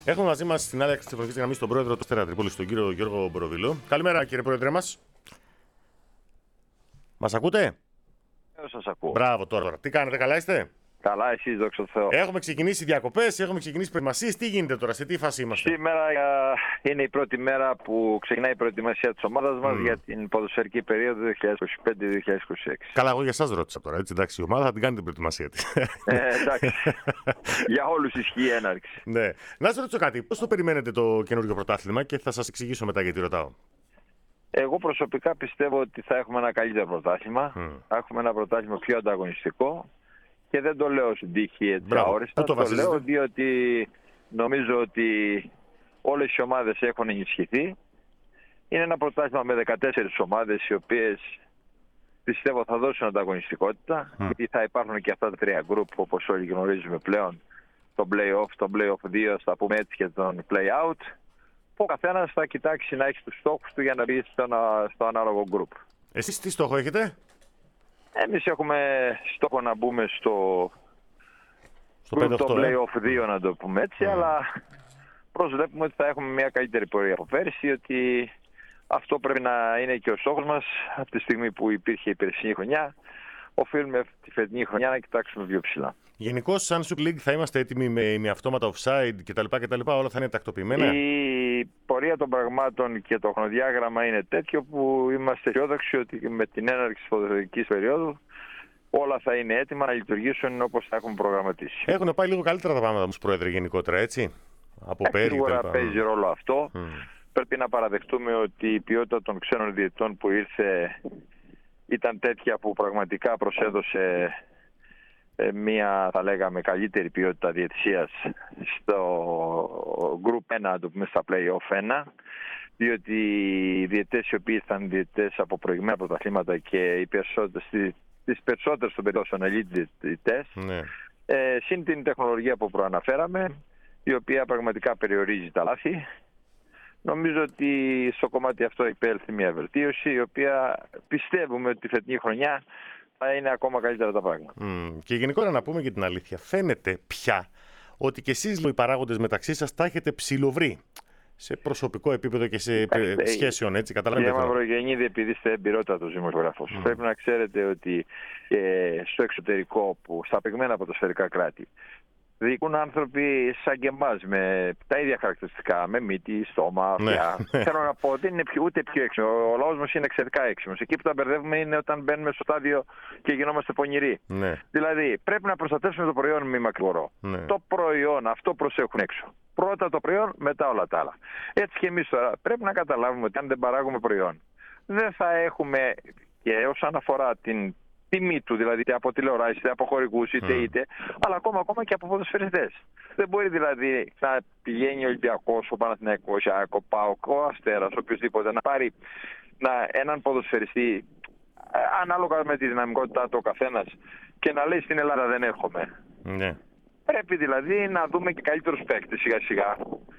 Έχουμε μαζί μας στην άλλη άκρη της τηλεφωνικής γραμμής τον πρόεδρο του Αστέρα Τρίπολης, τον κύριο Γιώργο Μποροβίλο. Καλημέρα, κύριε πρόεδρε μας. Μας ακούτε? Σας ακούω. Μπράβο τώρα. Τι κάνετε, καλά είστε? Καλά, εσείς, δόξα τω Θεώ. Έχουμε ξεκινήσει διακοπές, έχουμε ξεκινήσει προετοιμασίες. Τι γίνεται τώρα, σε τι φάση είμαστε? Σήμερα είναι η πρώτη μέρα που ξεκινάει η προετοιμασία της ομάδας μας για την ποδοσφαιρική περίοδο 2025-2026. Καλά, εγώ για εσάς ρώτησα τώρα. Έτσι, εντάξει, η ομάδα θα την κάνει την προετοιμασία της. Εντάξει. Για όλους ισχύει η έναρξη. Ναι. Να σας ρωτήσω κάτι. Πώς το περιμένετε το καινούργιο πρωτάθλημα και θα σας εξηγήσω μετά γιατί ρωτάω. Εγώ προσωπικά πιστεύω ότι θα έχουμε ένα καλύτερο πρωτάθλημα. Θα έχουμε ένα πρωτάθλημα πιο ανταγωνιστικό. Και δεν το λέω στην τύχη έτσι αόριστα. Το λέω διότι νομίζω ότι όλες οι ομάδες έχουν ενισχυθεί. Είναι ένα πρωτάθλημα με 14 ομάδες οι οποίες πιστεύω θα δώσουν ανταγωνιστικότητα. Γιατί θα υπάρχουν και αυτά τα τρία γκρουπ όπως όλοι γνωρίζουμε πλέον. Το play-off, το play-off 2, θα πούμε έτσι, και τον play-out. Ο καθένας θα κοιτάξει να έχει τους στόχους του για να μπει στο ανάλογο γκρουπ. Εσείς τι στόχο έχετε? Εμείς έχουμε στόχο να μπούμε στο το play-off 2, να το πούμε έτσι, αλλά προσβλέπουμε ότι θα έχουμε μια καλύτερη πορεία από πέρσι, ότι αυτό πρέπει να είναι και ο στόχος μας από τη στιγμή που υπήρχε η περσινή χρονιά. Οφείλουμε τη φετινή χρονιά να κοιτάξουμε πιο ψηλά. Γενικώς, σαν Super League θα είμαστε έτοιμοι με αυτόματα offside κτλ. Όλα θα είναι τακτοποιημένα. Η πορεία των πραγμάτων και το χρονοδιάγραμμα είναι τέτοιο που είμαστε αισιόδοξοι ότι με την έναρξη της ποδοσφαιρικής περίοδου όλα θα είναι έτοιμα να λειτουργήσουν όπως θα έχουν προγραμματίσει. Έχουν πάει λίγο καλύτερα τα πράγματα όμως, πρόεδρε, γενικότερα, έτσι. Από πέρυσι. Σίγουρα παίζει ρόλο αυτό. Πρέπει να παραδεχτούμε ότι η ποιότητα των ξένων διαιτητών που ήρθε ήταν τέτοια που πραγματικά προσέδωσε μια, θα λέγαμε, καλύτερη ποιότητα διαιτησίας στο Group 1, το πούμε, στα Play-off 1, διότι οι διαιτητές οι οποίοι ήταν διαιτητές από προηγμένα πρωταθλήματα και τις περισσότερες των περιπτώσεων elite διαιτητές, συν την τεχνολογία που προαναφέραμε, η οποία πραγματικά περιορίζει τα λάθη. Νομίζω ότι στο κομμάτι αυτό επέλθει μια βελτίωση, η οποία πιστεύουμε ότι τη φετινή χρονιά θα είναι ακόμα καλύτερα τα πράγματα. Και γενικότερα να πούμε και την αλήθεια, φαίνεται πια ότι και εσείς οι παράγοντες μεταξύ σας τα έχετε ψιλοβρει σε προσωπικό επίπεδο και σε σχέσεων, έτσι, καταλαβαίνετε. Κύριε Μαυρογεννίδη, επειδή είστε εμπειρότατος δημοσιογράφος, πρέπει να ξέρετε ότι στο εξωτερικό, στα πυγμένα ποδοσφαιρικά κράτη, διοικούν άνθρωποι σαν και εμάς, με τα ίδια χαρακτηριστικά, με μύτη, στόμα, αυτιά. Θέλω να πω, δεν είναι ούτε πιο έξυπνο. Ο λαός μας είναι εξαιρετικά έξυπνος. Εκεί που τα μπερδεύουμε είναι όταν μπαίνουμε στο στάδιο και γινόμαστε πονηροί. Δηλαδή, πρέπει να προστατεύσουμε το προϊόν, μη μακρηγορώ. Το προϊόν, αυτό προσέχουν έξω. Πρώτα το προϊόν, μετά όλα τα άλλα. Έτσι και εμείς τώρα πρέπει να καταλάβουμε ότι αν δεν παράγουμε προϊόν, δεν θα έχουμε, και όσον αφορά την τιμή του, δηλαδή είτε από τηλεοράσει, είτε από χορηγούς, είτε, αλλά ακόμα και από ποδοσφαιριστές. Δεν μπορεί δηλαδή να πηγαίνει ο Ολυμπιακός, ο Παναθηναϊκός, ο ΠΑΟΚ, ο Αστέρας, οποιοδήποτε, να πάρει έναν ποδοσφαιριστή ανάλογα με τη δυναμικότητά του ο καθένας και να λέει στην Ελλάδα δεν έρχομαι. Πρέπει δηλαδή να δούμε και καλύτερους παίκτες σιγά σιγά.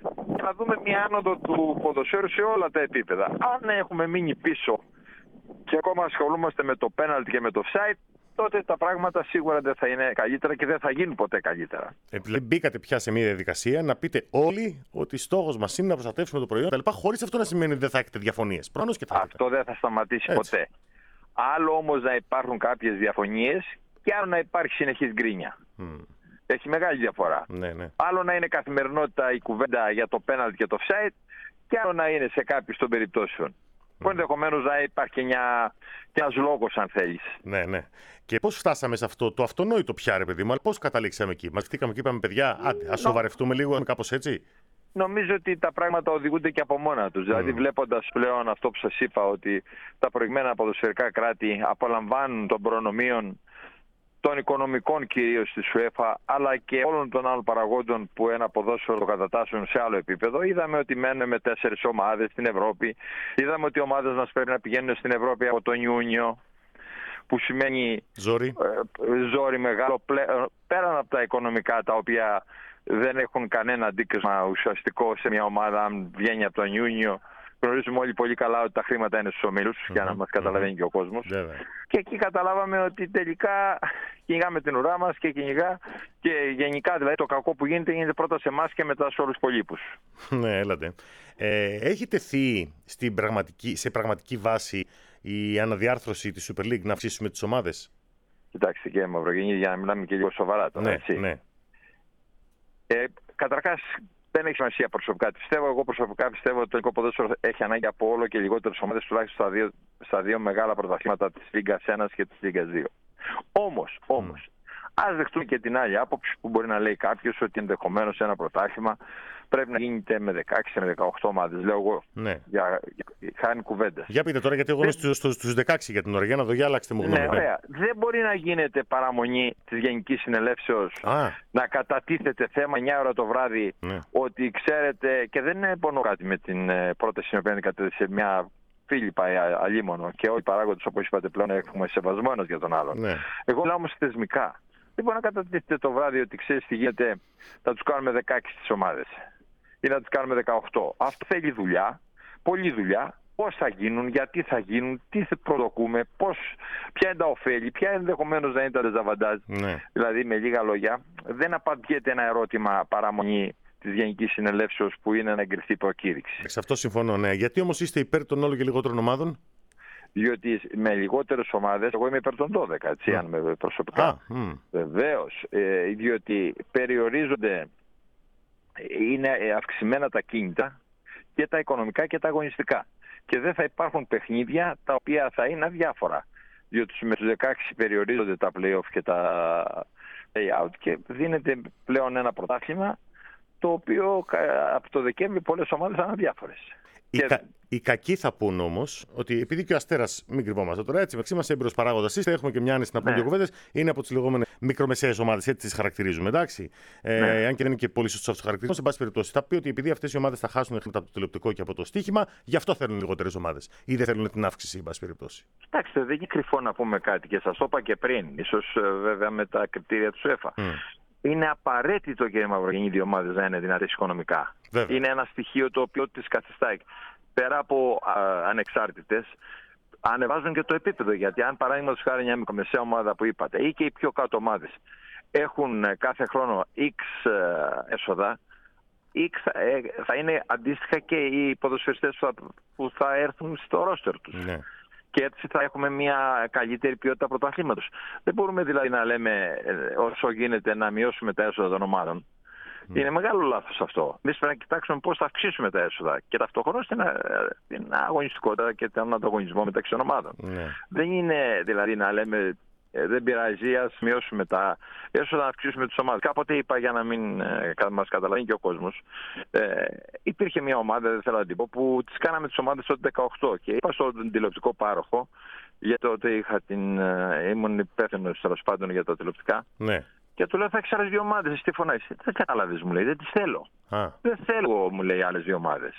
Να δούμε μια άνοδο του ποδοσφαίρου σε όλα τα επίπεδα. Αν έχουμε μείνει πίσω και ακόμα ασχολούμαστε με το πέναλτι και με το offside, τότε τα πράγματα σίγουρα δεν θα είναι καλύτερα και δεν θα γίνουν ποτέ καλύτερα. Δηλαδή, μπήκατε πια σε μια διαδικασία να πείτε όλοι ότι στόχος μας είναι να προστατεύσουμε το προϊόν, χωρίς αυτό να σημαίνει ότι δεν θα έχετε διαφωνίες. Αυτό δεν θα σταματήσει ποτέ. Άλλο όμως να υπάρχουν κάποιες διαφωνίες και άλλο να υπάρχει συνεχής γκρίνια. Έχει μεγάλη διαφορά. Άλλο να είναι καθημερινότητα η κουβέντα για το πέναλτι και το offside, και άλλο να είναι σε κάποιες των περιπτώσεων. Που ενδεχομένως να υπάρχει και ένας λόγος, αν θέλεις. Ναι. Και πώς φτάσαμε σε αυτό το αυτονόητο πια, ρε παιδί μου, αλλά πώς καταλήξαμε εκεί? Μας χτήκαμε και είπαμε, παιδιά, άντε, ας σοβαρευτούμε λίγο, κάπως έτσι. Νομίζω ότι τα πράγματα οδηγούνται και από μόνα τους. Δηλαδή, βλέποντας πλέον αυτό που σας είπα, ότι τα προηγμένα ποδοσφαιρικά κράτη απολαμβάνουν των προνομίων των οικονομικών κυρίως της UEFA, αλλά και όλων των άλλων παραγόντων που ένα ποδόσφαιρο το κατατάσσουν σε άλλο επίπεδο. Είδαμε ότι μένουν με 4 ομάδες στην Ευρώπη. Είδαμε ότι οι ομάδες μας πρέπει να πηγαίνουν στην Ευρώπη από τον Ιούνιο, που σημαίνει ζόρι μεγάλο, πέραν από τα οικονομικά, τα οποία δεν έχουν κανένα αντίκρισμα ουσιαστικό σε μια ομάδα αν βγαίνει από τον Ιούνιο Γνωρίζουμε όλοι πολύ καλά ότι τα χρήματα είναι στους ομίλους, για να μας καταλαβαίνει και ο κόσμος. Και εκεί καταλάβαμε ότι τελικά κυνηγάμε την ουρά μας και γενικά δηλαδή το κακό που γίνεται πρώτα σε εμάς και μετά σε όλους τους υπολείπους. Ναι, έλατε. Έχει τεθεί σε πραγματική βάση η αναδιάρθρωση της Super League να αυξήσουμε τις ομάδες? Κοιτάξτε κύριε Μαυρογεννή, για να μιλάμε και λίγο σοβαρά τώρα, έτσι. Ναι. Καταρχάς, δεν έχει σημασία προσωπικά τι πιστεύω. Εγώ προσωπικά πιστεύω ότι το ελληνικό ποδόσφαιρο έχει ανάγκη από όλο και λιγότερες ομάδες, τουλάχιστον στα δύο μεγάλα πρωταθλήματα της Λίγκας 1 και της Λίγκας 2. Όμως, ας δεχτούμε και την άλλη άποψη που μπορεί να λέει κάποιος ότι ενδεχομένως ένα πρωτάθλημα πρέπει να γίνεται με 16 με 18 ομάδες. Λέω εγώ. Ναι. Χάνει κουβέντας. Για πείτε τώρα, γιατί εγώ είμαι στους 16 για την ώρα. Για να δω, για αλλάξτε μου γνώμη. Ναι, ωραία. Δεν μπορεί να γίνεται παραμονή της Γενικής Συνελεύσεως να κατατίθεται θέμα 9 ώρα το βράδυ ότι ξέρετε, και δεν είναι κάτι με την πρόταση την οποία κατέθεσε μια Φίλιππα αλίμονο και όλοι οι παράγοντες, όπως είπατε, πλέον έχουμε σεβασμό ένας για τον άλλον. Ναι. Εγώ μιλάω όμως θεσμικά. Δεν μπορεί να κατατίθεται το βράδυ ότι ξέρεις τι γίνεται, θα τους κάνουμε 16 τις ομάδες ή να τους κάνουμε 18. Αυτό θέλει δουλειά, πολλή δουλειά. Πώς θα γίνουν, γιατί θα γίνουν, τι θα προδοκούμε, ποια είναι τα ωφέλη, ποια ενδεχομένως να είναι τα δεζαβαντάζ. Ναι. Δηλαδή, με λίγα λόγια, δεν απαντιέται ένα ερώτημα παραμονή της Γενικής Συνελεύσεως που είναι να εγκριθεί προκήρυξη. Σε αυτό συμφωνώ, ναι. Γιατί όμως είστε υπέρ των όλο και λιγότερων ομάδων? Διότι με λιγότερες ομάδες, εγώ είμαι υπέρ των 12, έτσι, αν με προσωπικά. Βεβαίως, διότι περιορίζονται, είναι αυξημένα τα κίνητα και τα οικονομικά και τα αγωνιστικά. Και δεν θα υπάρχουν παιχνίδια τα οποία θα είναι αδιάφορα. Διότι με τους 16 περιορίζονται τα play-off και τα play-out και δίνεται πλέον ένα πρωτάθλημα το οποίο από το Δεκέμβρη πολλές ομάδες θα είναι αδιάφορες. Οι κακοί θα πούν όμως ότι επειδή και ο Αστέρας, μην κρυβόμαστε τώρα έτσι, μεταξύ μας έμπειρος παράγοντας είστε, έχουμε και μια άνεση να πούμε δύο κουβέντες, είναι από τις λεγόμενες μικρομεσαίες ομάδες, έτσι τις χαρακτηρίζουμε, εντάξει. Αν και δεν είναι και πολύ σωστός αυτός ο χαρακτηρισμός, σε πάση περιπτώσει θα πει ότι επειδή αυτές οι ομάδες θα χάσουν χρήματα από το τηλεοπτικό και από το στοίχημα, γι' αυτό θέλουν λιγότερες ομάδες ή δεν θέλουν την αύξηση, εν πάση περιπτώσει. Κοιτάξτε, δεν είναι κρυφό να πούμε κάτι και σας το είπα και πριν, ίσως βέβαια με τα κριτήρια του ΣΕΦΑ. Είναι απαραίτητο, κύριε Μαυρογεννή, οι δύο ομάδες να είναι δυνατές οικονομικά. Βέβαια. Είναι ένα στοιχείο το οποίο τις καθιστά. Πέρα από ανεξάρτητες, ανεβάζουν και το επίπεδο. Γιατί αν παράδειγμα τους χάρη μια μικρομεσαία ομάδα που είπατε ή και οι πιο κάτω ομάδες έχουν κάθε χρόνο X έσοδα, θα είναι αντίστοιχα και οι ποδοσφαιριστές που θα έρθουν στο ρόστερ τους. Ναι. Και έτσι θα έχουμε μια καλύτερη ποιότητα πρωταθλήματος. Δεν μπορούμε δηλαδή να λέμε όσο γίνεται να μειώσουμε τα έσοδα των ομάδων. Είναι μεγάλο λάθος αυτό. Εμείς πρέπει να κοιτάξουμε πώς θα αυξήσουμε τα έσοδα και ταυτόχρονα την αγωνιστικότητα και τον ανταγωνισμό μεταξύ των ομάδων. Δεν είναι δηλαδή να λέμε δεν πειράζει, ας μειώσουμε τα έσοδα, να αυξήσουμε τις ομάδες. Κάποτε είπα, για να μην μας καταλαβαίνει και ο κόσμος, υπήρχε μια ομάδα, δεν θέλω να την πω, που τις κάναμε τις ομάδες το 18 και είπα στον τηλεοπτικό πάροχο, γιατί τότε ήμουν υπεύθυνος τέλος πάντων για τα τηλεοπτικά. Ναι. Και του λέω θα έχεις άλλες δύο ομάδες, εσύ τι φωνάζεις? Δεν κατάλαβες, μου λέει, δεν τις θέλω. Δεν θέλω, μου λέει, άλλες δύο ομάδες.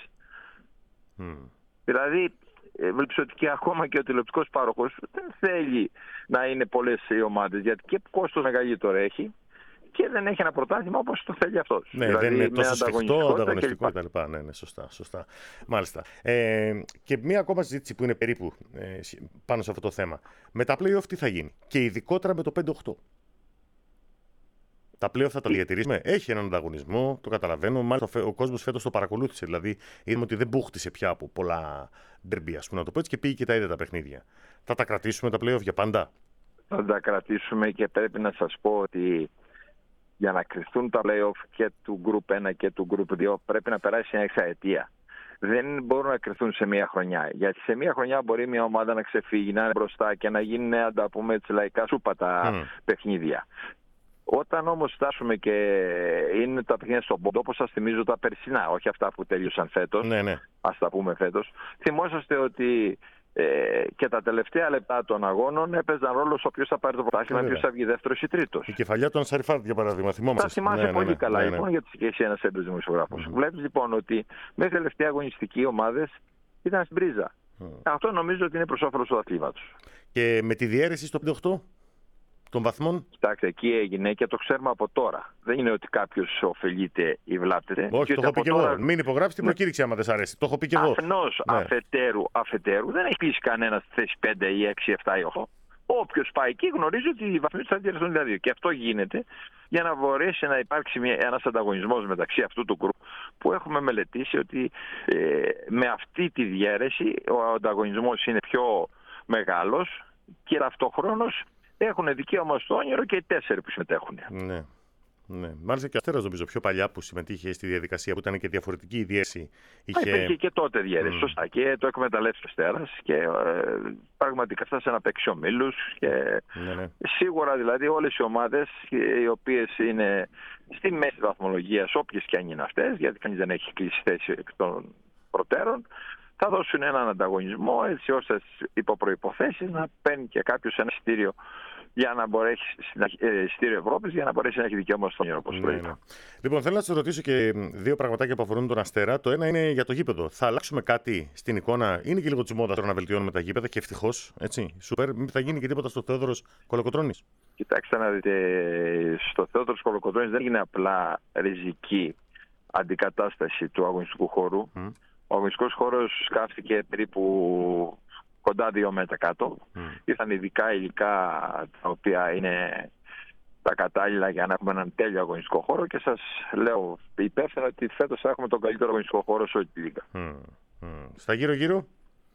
Δηλαδή, βλέπεις ότι και ακόμα και ο τηλεοπτικός πάροχος δεν θέλει να είναι πολλές οι ομάδες, γιατί και κόστος μεγαλύτερο έχει και δεν έχει ένα πρωτάθλημα όπως το θέλει αυτός. Ναι, δηλαδή, δεν είναι τόσο σφιχτό, ανταγωνιστικό κτλ. Ναι, σωστά. Μάλιστα. Και μία ακόμα συζήτηση που είναι περίπου πάνω σε αυτό το θέμα. Με τα play-off τι θα γίνει? Και ειδικότερα με το 5-8. Τα play-off θα τα διατηρήσουμε. Έχει έναν ανταγωνισμό, το καταλαβαίνω. Μάλιστα, ο κόσμος φέτος το παρακολούθησε. Δηλαδή, είδαμε ότι δεν μπούχτισε πια από πολλά ντερμπί, ας πούμε, να το πω έτσι, και πήγε και τα ίδια τα παιχνίδια. Θα τα κρατήσουμε τα play-off για πάντα? Θα τα κρατήσουμε και πρέπει να σας πω ότι για να κρυφθούν τα play-off και του Group 1 και του Group 2 πρέπει να περάσει μια εξαετία. Δεν μπορούν να κρυφθούν σε μία χρονιά. Γιατί σε μία χρονιά μπορεί μια ομάδα να ξεφύγει, να είναι μπροστά και να γίνουν, να τα πούμε έτσι λαϊκά, σούπα τα παιχνίδια. Όταν όμως φτάσουμε και είναι τα παιχνίδια στον πόντο, όπως σας θυμίζω τα περσινά, όχι αυτά που τέλειωσαν φέτος, ας τα πούμε φέτος, θυμόσαστε ότι και τα τελευταία λεπτά των αγώνων έπαιζαν ρόλο στο ποιος θα πάρει το πρωτάθλημα, ποιος θα βγει δεύτερος ή τρίτος. Η κεφαλιά του Ανσαριφάρτ, για παράδειγμα, θυμόμαστε. Τα θυμάσαι πολύ καλά, λοιπόν, γιατί και εσύ ένας έμπειρος δημοσιογράφος. Βλέπεις λοιπόν ότι μέχρι τελευταία αγωνιστική οι ομάδες ήταν στην πρίζα. Αυτό νομίζω ότι είναι προς όφελος του αθλήματος. Και με τη διαίρεση στο 5-8. των βαθμών. Κοιτάξτε, εκεί έγινε και το ξέρουμε από τώρα. Δεν είναι ότι κάποιος ωφελείται ή βλάπτεται. Όχι, το έχω πει και εγώ. Μην υπογράψει την προκήρυξη άμα δεν σ' αρέσει. Το έχω πει και εγώ. Αφενός, αφετέρου, δεν έχει κλείσει κανένα στη θέση 5 ή 6, 7 ή 8. Όποιος πάει εκεί γνωρίζει ότι οι βαθμοί του θα διαρρευτούν τα δύο. Και αυτό γίνεται για να μπορέσει να υπάρξει ένας ανταγωνισμός μεταξύ αυτού του γκρουπ που έχουμε μελετήσει ότι με αυτή τη διαίρεση ο ανταγωνισμός είναι πιο μεγάλος και ταυτοχρόνως έχουν δικαίωμα στο όνειρο και οι 4 που συμμετέχουν. Ναι. Ναι. Μάλιστα και ο Αστέρας νομίζω πιο παλιά που συμμετείχε στη διαδικασία που ήταν και διαφορετική η διαίρεση. Υπήρχε και τότε διαίρεση, σωστά. Και το εκμεταλλεύτηκε ο Αστέρας και πραγματικά φτάσε να παίξει ομίλους. Και σίγουρα δηλαδή όλες οι ομάδες οι οποίες είναι στη μέση βαθμολογίας, όποιες και αν είναι αυτές, γιατί κανείς δεν έχει κλείσει θέση εκ των προτέρων, θα δώσουν έναν ανταγωνισμό έτσι ώστε υπό προϋποθέσεις να παίρνει και κάποιος ένα εισιτήριο για να μπορέσει εισιτήριο Ευρώπης, για να μπορέσει να έχει δικαίωμα στον όνειρο, όπως προείπα. Λοιπόν, θέλω να σας ρωτήσω και 2 πραγματάκια που αφορούν τον Αστέρα. Το ένα είναι για το γήπεδο. Θα αλλάξουμε κάτι στην εικόνα? Είναι και λίγο της μόδας τώρα να βελτιώνουμε τα γήπεδα και ευτυχώς, έτσι. Σούπερ, θα γίνει και τίποτα στο Θεόδωρος Κολοκοτρώνης? Κοιτάξτε να δείτε, στο Θεόδωρος Κολοκοτρώνης δεν είναι απλά ριζική αντικατάσταση του αγωνιστικού χώρου. Ο αγωνιστικός χώρος σκάφτηκε περίπου κοντά 2 μέτρα κάτω. Ήρθαν ειδικά υλικά τα οποία είναι τα κατάλληλα για να έχουμε έναν τέλειο αγωνιστικό χώρο και σας λέω υπεύθυνα ότι φέτος θα έχουμε τον καλύτερο αγωνιστικό χώρο σε όλη τη Λίγκα. Στα γύρω-γύρω?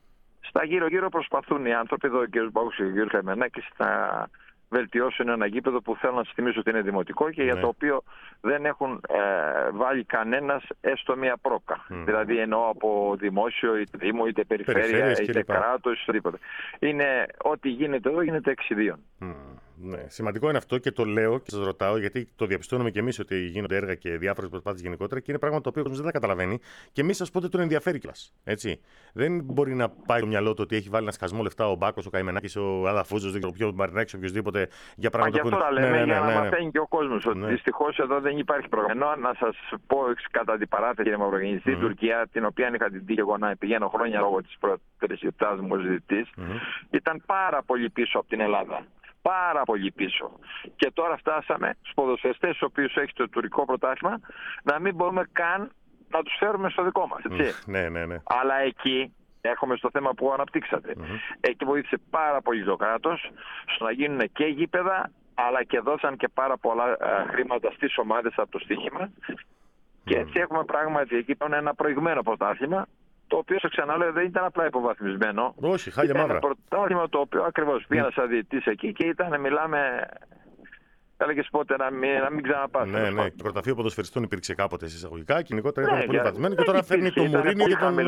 Στα γύρω-γύρω προσπαθούν οι άνθρωποι, εδώ ο κ. Μπάκος και ο κ. Χαμενάκης, να βελτιώσουν ένα γήπεδο που θέλω να σας θυμίσω ότι είναι δημοτικό και για το οποίο δεν έχουν βάλει κανένας έστω μία πρόκα. Δηλαδή εννοώ από δημόσιο, είτε δήμο, είτε περιφέρεια, είτε κράτος, οτιδήποτε. Είναι ό,τι γίνεται εδώ γίνεται εξιδίων. Ναι, σημαντικό είναι αυτό και το λέω και σας ρωτάω γιατί το διαπιστώνουμε και εμείς ότι γίνονται έργα και διάφορες προσπάθειες γενικότερα και είναι πράγμα το οποίο ο κόσμος δεν τα καταλαβαίνει και εμείς σας πω ότι τον ενδιαφέρει κιόλας. Έτσι. Δεν μπορεί να πάει το μυαλό του ότι έχει βάλει ένα σκασμό λεφτά ο Μπάκος, ο Καημενάκης, ο Αδαφούζος, δεν ξέρω ποιο, ο Μαρινάκης, οποιοδήποτε για πράγματα που είναι. Αυτό λέμε για να μαθαίνει και ο κόσμος ότι δυστυχώς εδώ δεν υπάρχει πρόγραμμα. Να σας πω κατά την παράθεση, κύριε Μαυρογεννή, στην Τουρκία, την οποία είχα την τύχη εγώ να πηγαίνω χρόνια λόγω της πρώτης επτάς μου ως διαιτητής, ήταν πάρα πολύ πίσω από την Ελλάδα. Πάρα πολύ πίσω. Και τώρα φτάσαμε στους ποδοσφαιριστές, στους οποίους έχει το τουρκικό πρωτάθλημα, να μην μπορούμε καν να τους φέρουμε στο δικό μας. Έτσι. Ναι. Αλλά εκεί, έρχομαι στο θέμα που αναπτύξατε, εκεί βοήθησε πάρα πολύ το κράτος στο να γίνουν και γήπεδα, αλλά και δώσαν και πάρα πολλά χρήματα στις ομάδες από το στοίχημα. Και έτσι έχουμε πράγματι εκεί ένα προηγμένο πρωτάθλημα, το οποίο, σας ξαναλέω, δεν ήταν απλά υποβαθμισμένο. Όχι, χάλια μαύρα. Ήταν ένα πρωτάθλημα το οποίο ακριβώς πήγαινα σαν διαιτητής εκεί και ήταν, μιλάμε, έλεγες πότε να μην ξαναπάς. Ναι. Το πρωταθλήμα ποδοσφαιριστών υπήρξε κάποτε εισαγωγικά, κοινικότερα ήταν πολύ βαθμένο και τώρα φέρνει το Μουρίνιο και τον.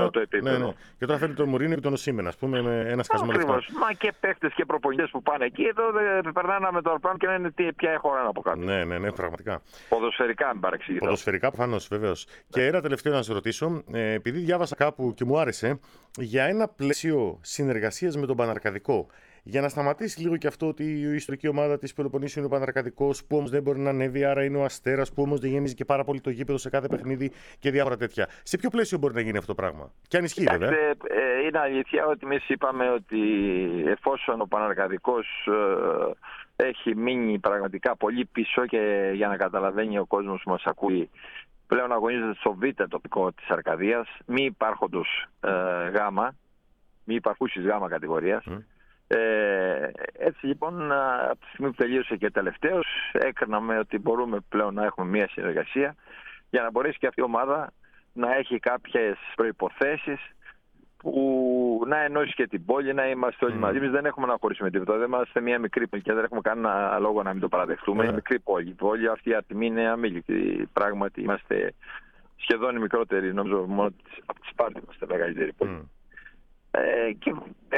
Και τώρα φέρνει το Μουρίνιο και τον Οσίμεν, ας πούμε, με ένα σκασμό λεφτά. Μα και παίχτες και προπονητές που πάνε εκεί, εδώ περνάνε με το αεροπλάνο και λένε ποια έχω να από κάτω. Ναι, πραγματικά. Ποδοσφαιρικά, μην παρεξηγηθώ. Ποδοσφαιρικά, προφανώς, βεβαίως. Και ένα τελευταίο να σας ρωτήσω, επειδή διάβασα κάπου και μου άρεσε, για ένα πλαίσιο συνεργασίας με τον Παναρκαδικό. Για να σταματήσει λίγο και αυτό ότι η ιστορική ομάδα της Πελοποννήσου είναι ο Παναρκαδικός, που όμως δεν μπορεί να ανέβει, άρα είναι ο Αστέρας, που όμως δεν γεμίζει και πάρα πολύ το γήπεδο σε κάθε παιχνίδι και διάφορα τέτοια. Σε ποιο πλαίσιο μπορεί να γίνει αυτό το πράγμα? Και αν ισχύει, βέβαια. Είναι αλήθεια ότι εμείς είπαμε ότι εφόσον ο Παναρκαδικός έχει μείνει πραγματικά πολύ πίσω και για να καταλαβαίνει ο κόσμος που μας ακούει, πλέον αγωνίζεται στο β' τοπικό της Αρκαδίας, μη υπάρχοντος γάμα, μη υπαρχούσης γάμα κατηγορίας. Έτσι λοιπόν, από τη στιγμή που τελείωσε και τελευταίος, έκριναμε ότι μπορούμε πλέον να έχουμε μια συνεργασία για να μπορέσει και αυτή η ομάδα να έχει κάποιες προϋποθέσεις που να ενώσει και την πόλη, να είμαστε όλοι μαζί. Εμείς δεν έχουμε να χωρίσουμε τίποτα. Δεν είμαστε μια μικρή πόλη και δεν έχουμε κανένα λόγο να μην το παραδεχτούμε. Είναι μικρή πόλη. Η πόλη αυτή από τη μία είναι αμήλικτη. Πράγματι είμαστε σχεδόν οι μικρότεροι, νομίζω μόνο από τη Σπάρτη είμαστε μεγαλύτερη πόλη. Και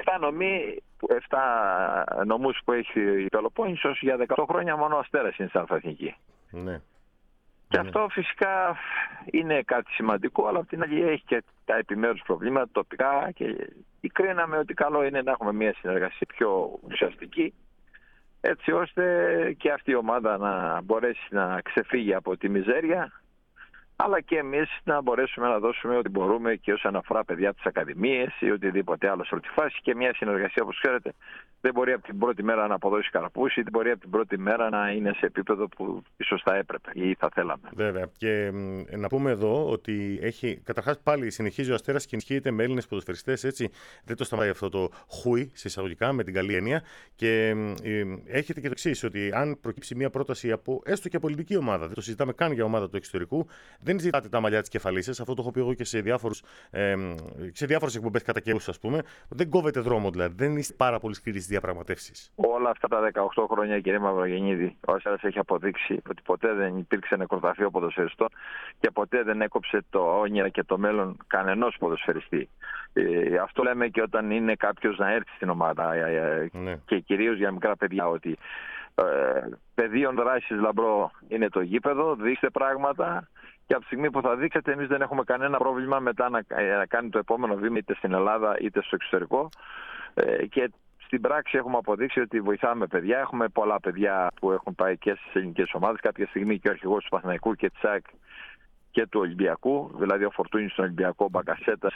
7 νομούς που έχει η Πελοπόννησος, για 18 χρόνια μόνο ο Αστέρας είναι σαν εθνική. Ναι. Και αυτό φυσικά είναι κάτι σημαντικό, αλλά απ' την άλλη έχει και τα επιμέρους προβλήματα τοπικά και κρίναμε ότι καλό είναι να έχουμε μια συνεργασία πιο ουσιαστική, έτσι ώστε και αυτή η ομάδα να μπορέσει να ξεφύγει από τη μιζέρια, αλλά και εμείς να μπορέσουμε να δώσουμε ό,τι μπορούμε και όσον αφορά παιδιά από τις ακαδημίες ή οτιδήποτε άλλο σε όλη τη φάση. Και μια συνεργασία, όπως ξέρετε, δεν μπορεί από την πρώτη μέρα να αποδώσει καρπούς ή δεν μπορεί από την πρώτη μέρα να είναι σε επίπεδο που ίσως θα έπρεπε ή θα θέλαμε. Βέβαια. Και να πούμε εδώ ότι καταρχάς πάλι συνεχίζει ο Αστέρας και ενισχύεται με Έλληνες ποδοσφαιριστές. Έτσι, δεν το σταματάει αυτό το χούι, σε εισαγωγικά, με την καλή έννοια. Και έχετε και το εξής, ότι αν προκύψει μια πρόταση από έστω και πολιτική ομάδα, δεν το συζητάμε καν για ομάδα του εξωτερικού, δεν ζητάτε τα μαλλιά της κεφαλής σας. Αυτό το έχω πει εγώ και σε διάφορες εκπομπές κατά καιρούς, ας πούμε. Δεν κόβετε δρόμο, δηλαδή. Δεν είστε πάρα πολύ σκληροί στις διαπραγματεύσεις. Όλα αυτά τα 18 χρόνια, κύριε Μαυρογεννίδη, ο Αστέρας έχει αποδείξει ότι ποτέ δεν υπήρξε νεκροταφείο ποδοσφαιριστών και ποτέ δεν έκοψε το όνειρο και το μέλλον κανενός ποδοσφαιριστή. Αυτό λέμε και όταν είναι κάποιος να έρθει στην ομάδα και κυρίως για μικρά παιδιά, ότι πεδίων δράσης λαμπρό είναι το γήπεδο, δείξτε πράγματα και από τη στιγμή που θα δείξετε εμείς δεν έχουμε κανένα πρόβλημα μετά να κάνει το επόμενο βήμα είτε στην Ελλάδα είτε στο εξωτερικό και στην πράξη έχουμε αποδείξει ότι βοηθάμε παιδιά. Έχουμε πολλά παιδιά που έχουν πάει και στις ελληνικές ομάδες. Κάποια στιγμή και ο αρχηγός του Παναθηναϊκού και της ΑΕΚ και του Ολυμπιακού, δηλαδή ο Φορτούνης στον Ολυμπιακό, ο Μπακασέτας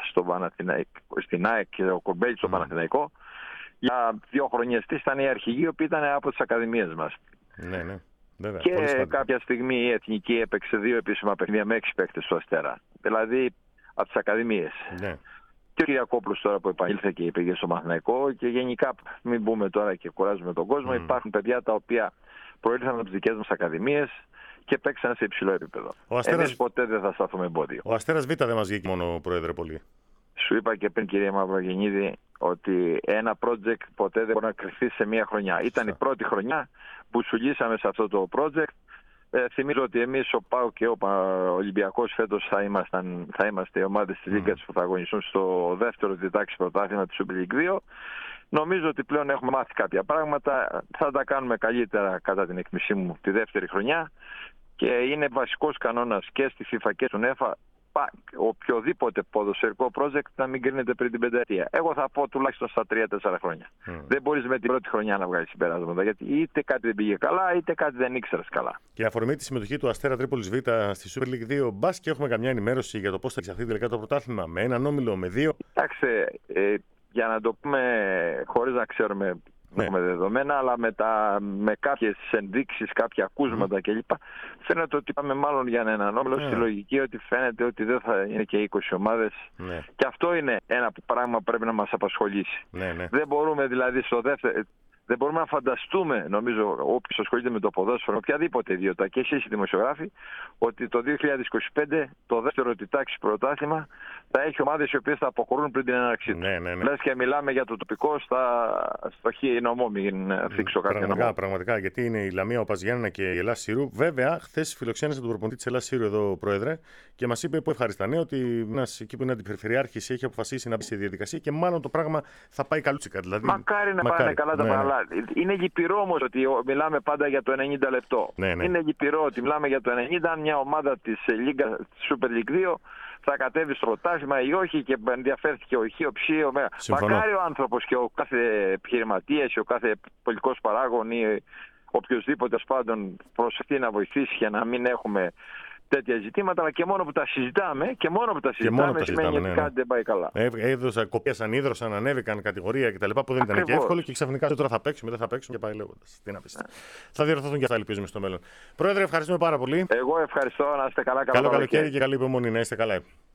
στην ΑΕΚ και ο Κορμπέλης στον Παναθηναϊκό. Για 2 χρονιές ήταν οι αρχηγοί, οι οποίοι ήταν από τις ακαδημίες μας. Ναι. Βέβαια, και κάποια στιγμή η Εθνική έπαιξε 2 επίσημα παιχνίδια με 6 παίκτες στο Αστέρα. Δηλαδή από τις ακαδημίες. Ναι. Και ο Κυριακόπουλος τώρα που επανήλθε και πήγε στο Παναθηναϊκό και γενικά μην μπούμε τώρα και κουράζουμε τον κόσμο. Υπάρχουν παιδιά τα οποία προήλθαν από τις δικές μας ακαδημίες και παίξαν σε υψηλό επίπεδο. Εμείς ποτέ δεν θα σταθούμε εμπόδιο. Ο Αστέρας Β δεν μας βγήκε μόνο, Πρόεδρε, πολύ. Σου είπα και πριν, κυρία Μαυρογεννίδη, ότι ένα project ποτέ δεν μπορεί να κρυφθεί σε μία χρονιά. Ήταν η πρώτη χρονιά που σουλήσαμε σε αυτό το project. Θυμίζω ότι εμείς, ο ΠΑΟΚ και ο Ολυμπιακός φέτος θα είμαστε οι ομάδες της Λίγκας που θα αγωνιστούν στο δεύτερο διτάξη πρωτάθλημα της Super League 2. Νομίζω ότι πλέον έχουμε μάθει κάποια πράγματα. Θα τα κάνουμε καλύτερα κατά την εκτίμησή μου τη δεύτερη χρονιά. Και είναι βασικός κανόνας και στη FIFA και στον UEFA οποιοδήποτε ποδοσφαιρικό project να μην κρίνεται πριν την πενταετία. Εγώ θα πω τουλάχιστον στα 3-4 χρόνια. Δεν μπορείς με την πρώτη χρονιά να βγάλεις συμπεράσματα, γιατί είτε κάτι δεν πήγε καλά, είτε κάτι δεν ήξερες καλά. Και αφορμή τη συμμετοχή του Αστέρα Τρίπολης Β στη Super League 2, μπας και έχουμε καμιά ενημέρωση για το πώς θα εξαχθεί τελικά το πρωτάθλημα, με έναν όμιλο, με 2. Κοιτάξτε, για να το πούμε χωρίς να ξέρουμε. Έχουμε δεδομένα, αλλά με κάποιες ενδείξεις, κάποια ακούσματα κλπ. Φαίνεται ότι πάμε μάλλον για έναν όμιλο στη λογική ότι φαίνεται ότι δεν θα είναι και 20 ομάδες. Και αυτό είναι ένα πράγμα που πρέπει να μας απασχολήσει. Δεν μπορούμε δηλαδή δεν μπορούμε να φανταστούμε, νομίζω, όποιος ασχολείται με το ποδόσφαιρο, οποιαδήποτε ιδιότητα και εσείς οι δημοσιογράφοι, ότι το 2025 το δεύτερο τάξη πρωτάθλημα θα έχει ομάδες οι οποίες θα αποχωρούν πριν την έναρξή του. Λες και μιλάμε για το τοπικό στο νομό, μην θίξω κάτι νομό. Πραγματικά, γιατί είναι η Λαμία, ο Παζιάννα και η Ελλάς Σύρου. Βέβαια, χθες φιλοξένησε τον προπονητή της Ελλάς Σύρου εδώ, Πρόεδρε, και μας είπε που ευχαριστά ότι εκεί που είναι αντιπεριφερειάρχης έχει αποφασίσει να μπει σε διαδικασία και μάλλον το πράγμα θα πάει καλούτσικα. Δηλαδή, μακάρι να πάνε καλά τα πράγματα. Είναι λυπηρό όμως ότι μιλάμε πάντα για το 90 λεπτό. Είναι λυπηρό ότι μιλάμε για το 90, αν μια ομάδα της Super League 2 θα κατέβει στο πρωτάθλημα ή όχι και ενδιαφέρθηκε ο Χ, ο Ψ, ο Μέγα. Μακάρι ο άνθρωπος και ο κάθε επιχειρηματίας ή ο κάθε πολιτικός παράγων ή οποιοδήποτε πάντων προσεχτεί να βοηθήσει για να μην έχουμε τέτοια ζητήματα, αλλά και μόνο που τα συζητάμε, σημαίνει ότι κάτι δεν πάει καλά. Κοπίασαν, ίδρωσαν, ανέβηκαν κατηγορία κτλ. Που δεν ήταν και εύκολο και ξαφνικά τώρα θα παίξουμε, δεν θα παίξουμε και πάει λέγοντας. Τι να πεις. Θα διορθωθούν και αυτά, ελπίζουμε στο μέλλον. Πρόεδρε, ευχαριστούμε πάρα πολύ. Εγώ ευχαριστώ, να είστε καλά. Καλό καλοκαίρι και καλή υπομονή, να είστε καλά.